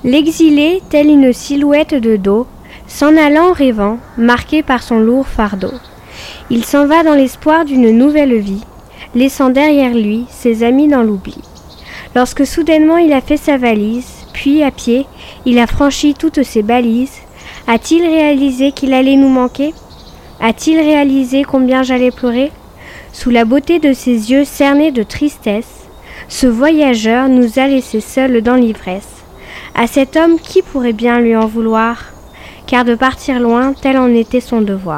L'exilé, telle une silhouette de dos, s'en allant rêvant, marqué par son lourd fardeau. Il s'en va dans l'espoir d'une nouvelle vie, laissant derrière lui ses amis dans l'oubli. Lorsque soudainement il a fait sa valise, puis à pied, il a franchi toutes ses balises, a-t-il réalisé qu'il allait nous manquer ? A-t-il réalisé combien j'allais pleurer ? Sous la beauté de ses yeux cernés de tristesse, ce voyageur nous a laissés seuls dans l'ivresse. À cet homme, qui pourrait bien lui en vouloir ? Car de partir loin, tel en était son devoir.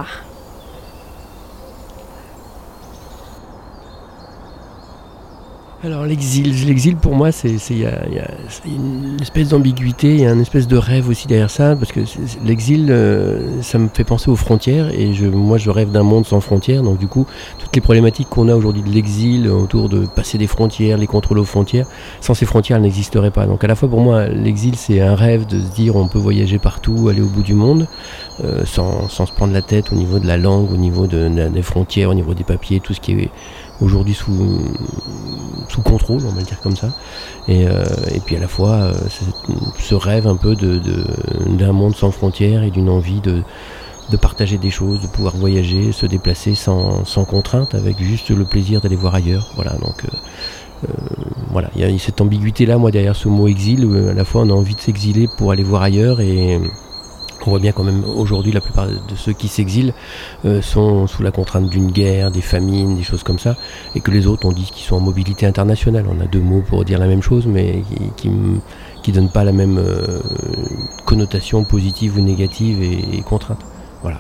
Alors l'exil pour moi, il y a une espèce d'ambiguïté, il y a une espèce de rêve aussi derrière ça, parce que l'exil, ça me fait penser aux frontières, et moi je rêve d'un monde sans frontières, donc du coup, toutes les problématiques qu'on a aujourd'hui de l'exil, autour de passer des frontières, les contrôles aux frontières, sans ces frontières, elles n'existeraient pas. Donc à la fois pour moi, l'exil c'est un rêve de se dire on peut voyager partout, aller au bout du monde, sans se prendre la tête au niveau de la langue, au niveau des frontières, au niveau des papiers, tout ce qui est aujourd'hui sous contrôle, on va le dire comme ça, et puis à la fois ce rêve un peu d'un monde sans frontières et d'une envie de partager des choses, de pouvoir voyager, se déplacer sans contrainte, avec juste le plaisir d'aller voir ailleurs. Voilà, donc voilà, il y a cette ambiguïté là, moi, derrière ce mot exil, où à la fois on a envie de s'exiler pour aller voir ailleurs, et on voit bien quand même aujourd'hui la plupart de ceux qui s'exilent sont sous la contrainte d'une guerre, des famines, des choses comme ça, et que les autres, on dit qu'ils sont en mobilité internationale. On a deux mots pour dire la même chose, mais qui donnent pas la même connotation positive ou négative et contrainte. Voilà.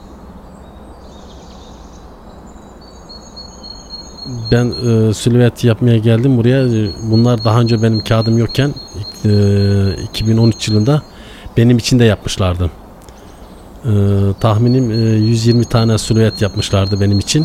Ben silüet yapmaya geldim buraya. Bunlar daha önce benim kağıdım yokken 2013 yılında benim için de yapmışlardı. Tahminim 120 tane silüet yapmışlardı benim için.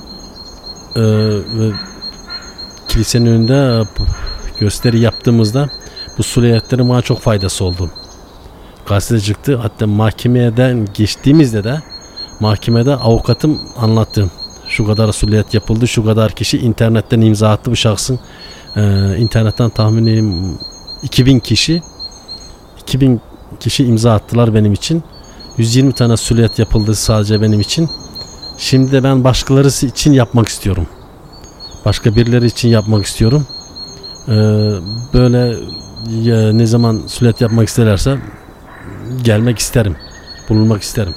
Ve kilisenin önünde gösteri yaptığımızda bu silüetlerin bana çok faydası oldu. Gazete çıktı. Hatta mahkemeden geçtiğimizde de mahkemede avukatım anlattı. Şu kadar silüet yapıldı, şu kadar kişi internetten imza attı bu şahsın. İnternetten tahminim 2000 kişi imza attılar benim için. 120 tane silüet yapıldı sadece benim için. Şimdi de ben başkaları için yapmak istiyorum. Başka birileri için yapmak istiyorum. Böyle ne zaman silüet yapmak isterlerse gelmek isterim. Bulunmak isterim.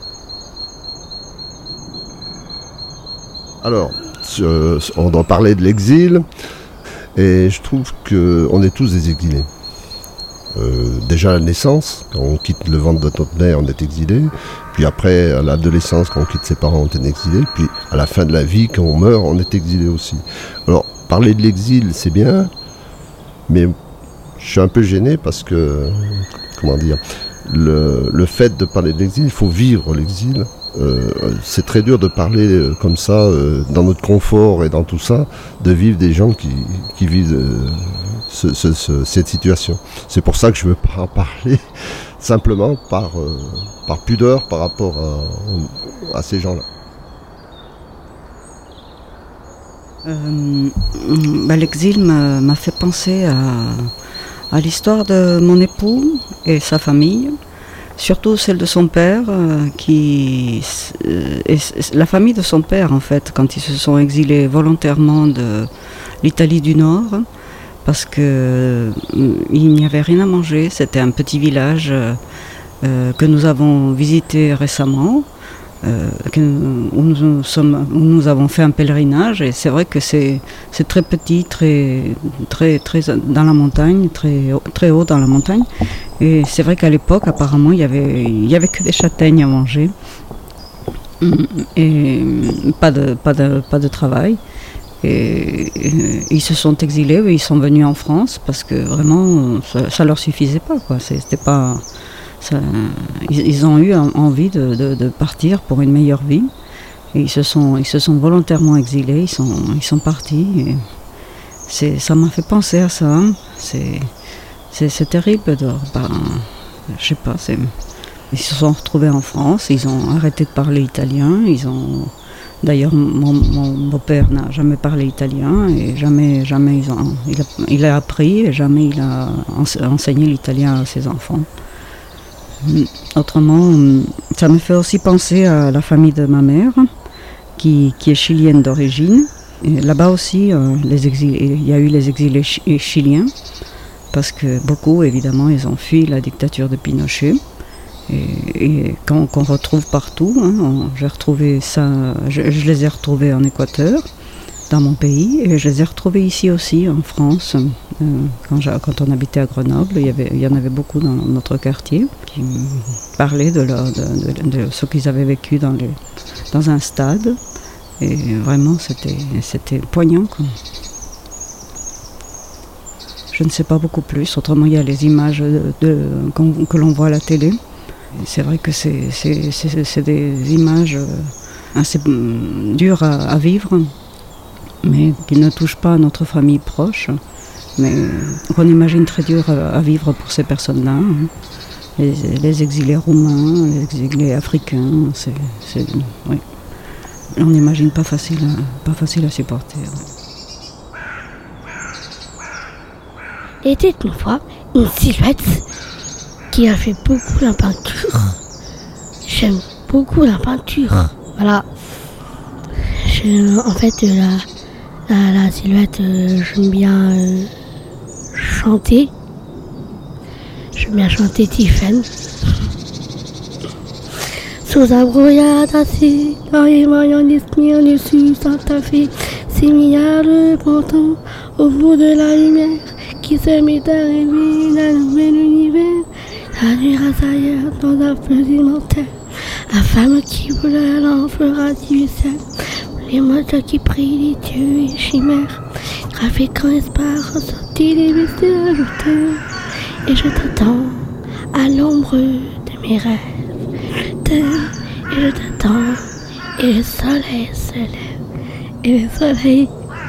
Alors, on doit parler de l'exil, et je trouve qu'on est tous des exilés. Déjà à la naissance, quand on quitte le ventre de notre mère, on est exilé. Puis après, à l'adolescence, quand on quitte ses parents, on est exilé. Puis à la fin de la vie, quand on meurt, on est exilé aussi. Alors, parler de l'exil, c'est bien, mais je suis un peu gêné parce que, comment dire, le fait de parler de l'exil, il faut vivre l'exil. C'est très dur de parler comme ça, dans notre confort et dans tout ça, de vivre des gens qui vivent cette situation. C'est pour ça que je ne veux pas en parler, simplement par pudeur par rapport à ces gens-là. L'exil m'a fait penser à l'histoire de mon époux et sa famille, surtout celle de son père, la famille de son père en fait, quand ils se sont exilés volontairement de l'Italie du Nord, parce que il n'y avait rien à manger. C'était un petit village que nous avons visité récemment, où nous avons fait un pèlerinage, et c'est vrai que c'est très petit, très dans la montagne, très haut dans la montagne, et c'est vrai qu'à l'époque apparemment il y avait que des châtaignes à manger et pas de travail. Et ils se sont exilés, ils sont venus en France parce que vraiment ça leur suffisait pas, quoi. C'était pas ça, ils ont eu envie de partir pour une meilleure vie, et ils se sont volontairement exilés, ils sont partis, et ça m'a fait penser à ça. C'est terrible je sais pas, ils se sont retrouvés en France, ils ont arrêté de parler italien, ils ont D'ailleurs, mon beau-père n'a jamais parlé italien et jamais il a appris et jamais il a enseigné l'italien à ses enfants. Autrement, ça me fait aussi penser à la famille de ma mère, qui est chilienne d'origine. Et là-bas aussi, il y a eu les exilés chiliens, parce que beaucoup, évidemment, ils ont fui la dictature de Pinochet. Et qu'on retrouve partout, j'ai retrouvé ça, je les ai retrouvés en Équateur, dans mon pays, et je les ai retrouvés ici aussi, en France. Quand on habitait à Grenoble, il y en avait beaucoup dans notre quartier qui parlaient de ce qu'ils avaient vécu dans un stade. Et vraiment, c'était poignant, quoi. Je ne sais pas beaucoup plus, autrement il y a les images que l'on voit à la télé. C'est vrai que c'est des images assez dures à vivre, mais qui ne touchent pas notre famille proche, mais qu'on imagine très dur à vivre pour ces personnes-là. Les exilés roumains, les exilés africains, oui. On n'imagine pas facile à supporter. Il était une fois une silhouette qui a fait beaucoup la peinture. J'aime beaucoup la peinture. Voilà. En fait, la silhouette, j'aime bien chanter. J'aime bien chanter Tiffen. Sous un brouillard d'acier, dans les moyens d'esprit, dessus Santa Fe, c'est milliards de printemps au bout de la lumière qui se met à rêver d'un nouvel univers. La nuit rase ailleurs dans un feu mortel. La femme qui voulait l'enfera du ciel. Les mots qui prient les dieux et chimères. Trafiquant espoir, ressorti des vestiges ajouteurs. Et je t'attends à l'ombre de mes rêves. Je t'aime et je t'attends. Et le soleil se lève. Et le soleil...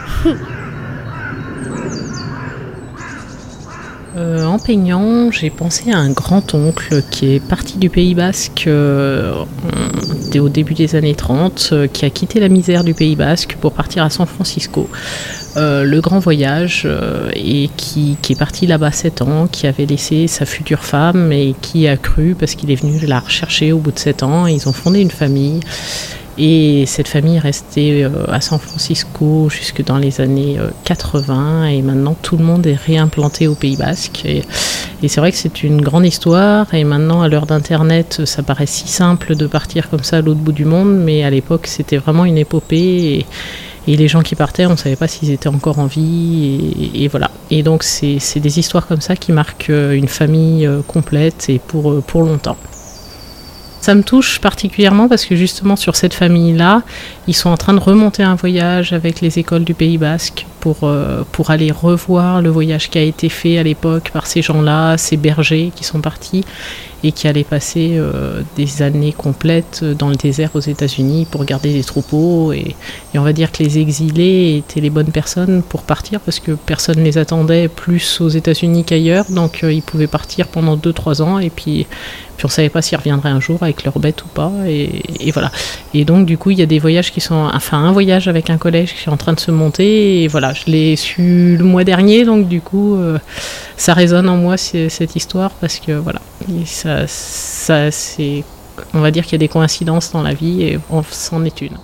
En peignant, j'ai pensé à un grand-oncle qui est parti du Pays Basque au début des années 30, qui a quitté la misère du Pays Basque pour partir à San Francisco. Le grand voyage, et qui est parti là-bas 7 ans, qui avait laissé sa future femme et qui a cru, parce qu'il est venu la rechercher au bout de 7 ans, et ils ont fondé une famille. Et cette famille est restée à San Francisco jusque dans les années 80 et maintenant tout le monde est réimplanté au Pays Basque. Et c'est vrai que c'est une grande histoire et maintenant à l'heure d'Internet ça paraît si simple de partir comme ça à l'autre bout du monde, mais à l'époque c'était vraiment une épopée et les gens qui partaient on ne savait pas s'ils étaient encore en vie et voilà. Et donc c'est des histoires comme ça qui marquent une famille complète et pour longtemps. Ça me touche particulièrement parce que justement sur cette famille-là, ils sont en train de remonter un voyage avec les écoles du Pays Basque pour aller revoir le voyage qui a été fait à l'époque par ces gens-là, ces bergers qui sont partis et qui allaient passer des années complètes dans le désert aux États-Unis pour garder des troupeaux. Et on va dire que les exilés étaient les bonnes personnes pour partir parce que personne ne les attendait plus aux États-Unis qu'ailleurs. Donc ils pouvaient partir pendant 2-3 ans et puis on ne savait pas s'ils reviendraient un jour avec leurs bêtes ou pas. Et voilà. Et donc du coup il y a des voyages un voyage avec un collège qui est en train de se monter. Et voilà, je l'ai su le mois dernier, donc du coup ça résonne en moi cette histoire parce que voilà. Et ça c'est, on va dire qu'il y a des coïncidences dans la vie et c'en est une.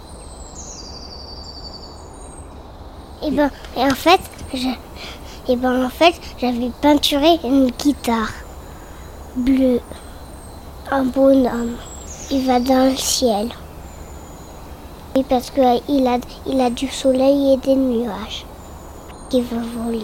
En fait, j'avais peinturé une guitare bleue, un bonhomme. Il va dans le ciel. Et parce qu'il a du soleil et des nuages qui vont voler.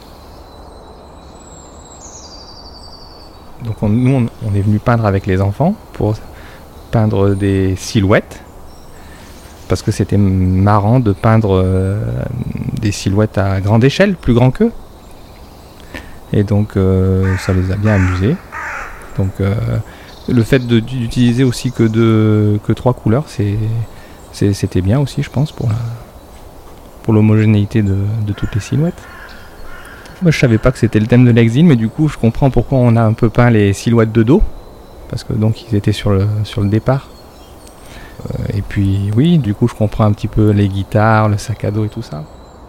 Donc nous, on est venu peindre avec les enfants pour peindre des silhouettes parce que c'était marrant de peindre des silhouettes à grande échelle, plus grand qu'eux. Et donc ça les a bien amusés. Donc le fait d'utiliser aussi que 3 couleurs, c'était bien aussi, je pense, pour l'homogénéité de toutes les silhouettes. Moi je savais pas que c'était le thème de l'exil, mais du coup je comprends pourquoi on a un peu peint les silhouettes de dos, parce que donc ils étaient sur le départ. Et puis oui, du coup je comprends un petit peu les guitares, le sac à dos et tout ça.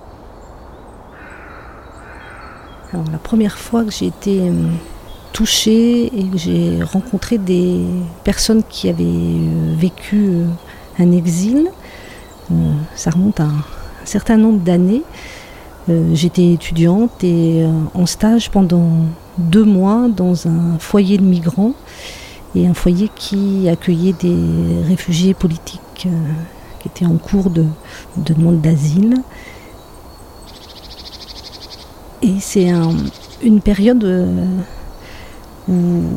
Alors, la première fois que j'ai été touchée et que j'ai rencontré des personnes qui avaient vécu un exil, ça remonte à un certain nombre d'années. J'étais étudiante et en stage pendant 2 mois dans un foyer de migrants et un foyer qui accueillait des réfugiés politiques qui étaient en cours de demande d'asile. Et c'est une période où,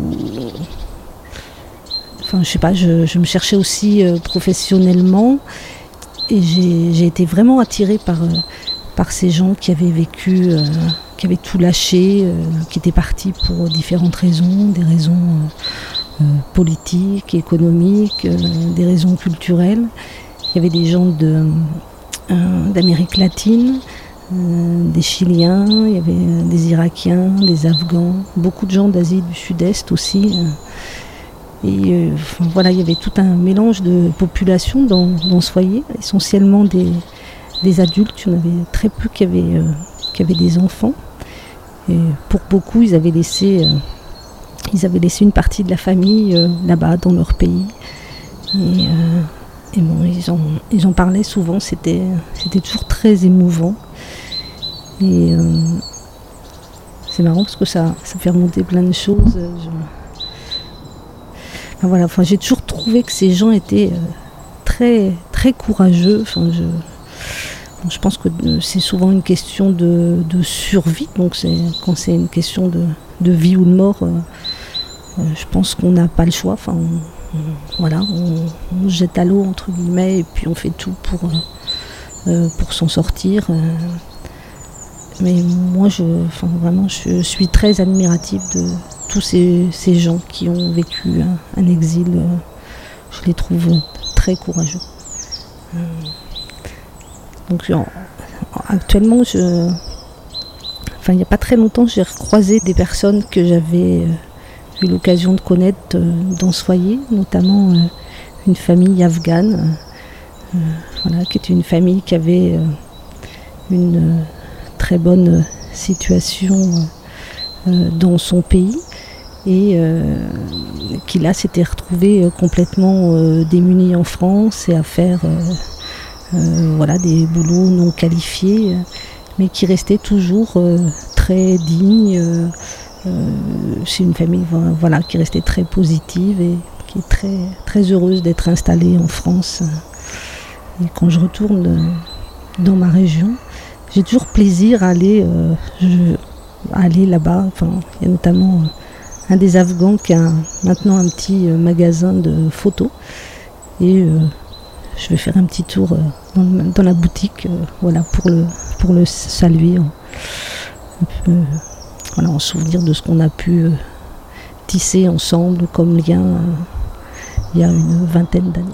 enfin, je sais pas, je me cherchais aussi professionnellement et j'ai été vraiment attirée par ces gens qui avaient vécu, qui avaient tout lâché, qui étaient partis pour différentes raisons, des raisons politiques, économiques, des raisons culturelles. Il y avait des gens d'Amérique latine, des Chiliens, il y avait des Irakiens, des Afghans, beaucoup de gens d'Asie du Sud-Est aussi. Et voilà, il y avait tout un mélange de populations dans ce foyer, essentiellement des adultes. Il y en avait très peu qui avaient des enfants. Et pour beaucoup, ils avaient laissé une partie de la famille là-bas, dans leur pays. Et bon, ils en parlaient souvent, c'était toujours très émouvant. Et c'est marrant parce que ça fait remonter plein de choses. Voilà, j'ai toujours trouvé que ces gens étaient très, très courageux. Je pense que c'est souvent une question de survie. Donc quand c'est une question de vie ou de mort, je pense qu'on n'a pas le choix. On se jette à l'eau entre guillemets et puis on fait tout pour s'en sortir. Mais moi, je suis très admirative de tous ces gens qui ont vécu un exil. Je les trouve très courageux. Donc actuellement, il n'y a pas très longtemps, j'ai recroisé des personnes que j'avais eu l'occasion de connaître dans ce foyer, notamment une famille afghane, qui était une famille qui avait une très bonne situation dans son pays et qui là s'était retrouvé complètement démuni en France et à faire des boulots non qualifiés, mais qui restait toujours très digne. C'est une famille qui restait très positive et qui est très, très heureuse d'être installée en France. Et quand je retourne dans ma région, j'ai toujours plaisir à aller là-bas. Il y a notamment un des Afghans qui a maintenant un petit magasin de photos. Et je vais faire un petit tour dans la boutique pour le saluer. En souvenir de ce qu'on a pu tisser ensemble comme lien il y a une 20aine d'années.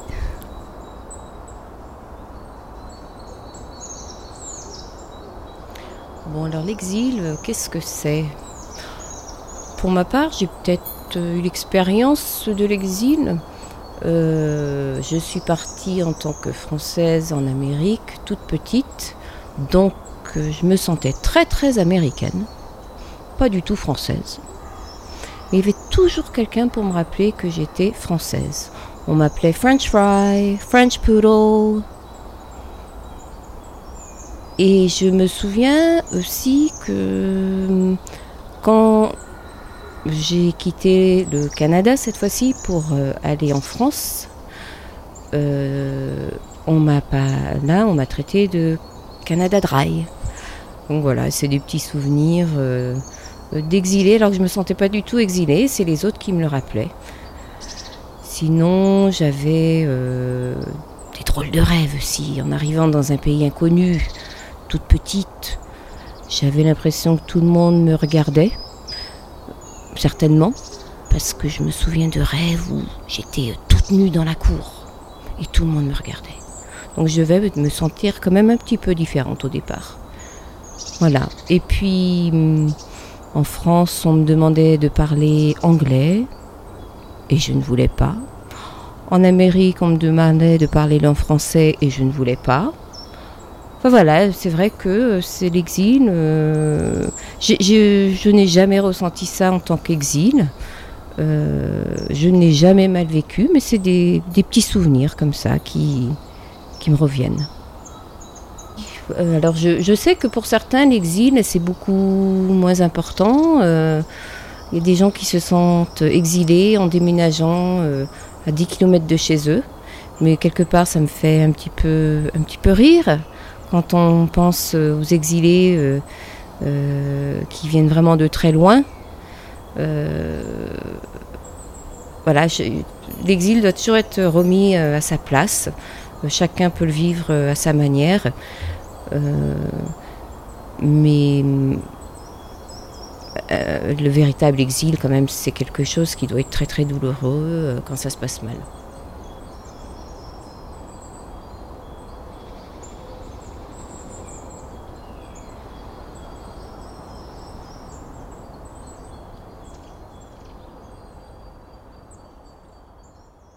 Bon, alors l'exil, qu'est-ce que c'est ? Pour ma part, j'ai peut-être eu l'expérience de l'exil. Je suis partie en tant que Française en Amérique, toute petite, donc je me sentais très très américaine, pas du tout française. Mais il y avait toujours quelqu'un pour me rappeler que j'étais française. On m'appelait French Fry, French Poodle. Et je me souviens aussi que quand j'ai quitté le Canada cette fois-ci pour aller en France, on m'a traité de Canada Dry. Donc voilà, c'est des petits souvenirs d'exilés, alors que je me sentais pas du tout exilée, c'est les autres qui me le rappelaient. Sinon, j'avais des drôles de rêves aussi, en arrivant dans un pays inconnu, toute petite. J'avais l'impression que tout le monde me regardait, certainement, parce que je me souviens de rêves où j'étais toute nue dans la cour et tout le monde me regardait. Donc je devais me sentir quand même un petit peu différente au départ. Voilà. Et puis en France, on me demandait de parler anglais et je ne voulais pas. En Amérique, on me demandait de parler langue français et je ne voulais pas. Enfin voilà, c'est vrai que c'est l'exil. Je n'ai jamais ressenti ça en tant qu'exil. Je n'ai jamais mal vécu, mais c'est des petits souvenirs comme ça qui me reviennent. Alors je sais que pour certains, l'exil, c'est beaucoup moins important. Il y a des gens qui se sentent exilés en déménageant à 10 km de chez eux. Mais quelque part, ça me fait un petit peu rire quand on pense aux exilés qui viennent vraiment de très loin. Voilà, l'exil doit toujours être remis à sa place. Chacun peut le vivre à sa manière. Mais le véritable exil, quand même, c'est quelque chose qui doit être très très douloureux quand ça se passe mal.